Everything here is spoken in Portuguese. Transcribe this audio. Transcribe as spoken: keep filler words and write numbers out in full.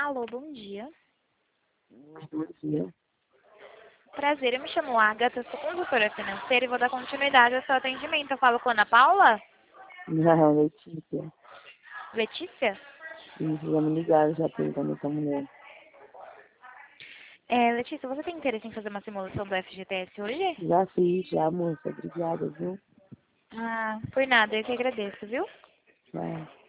Alô, bom dia. Bom dia. Prazer, eu me chamo Agatha, sou consultora financeira e vou dar continuidade ao seu atendimento. Eu falo com a Ana Paula? Não, Letícia. Letícia? Isso, já me ligaram, já perguntando essa mulher. É, Letícia, você tem interesse em fazer uma simulação do F G T S hoje? Já fiz, já, moça. Obrigada, viu? Ah, por nada, eu que agradeço, viu? Vai.